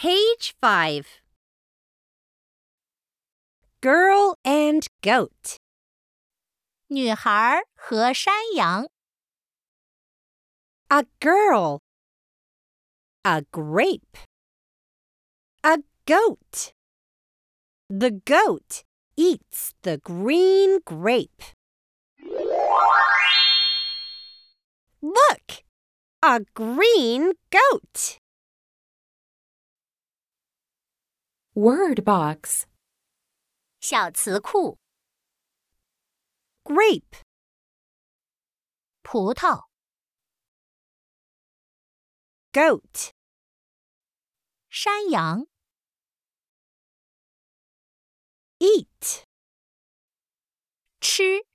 Page 5. Girl and goat. 女孩和山羊。 A girl. A grape. A goat. The goat eats the green grape. Look! A green goat. Word box. 小词库。 Grape. 葡萄。 Goat. 山羊。 Eat. 吃。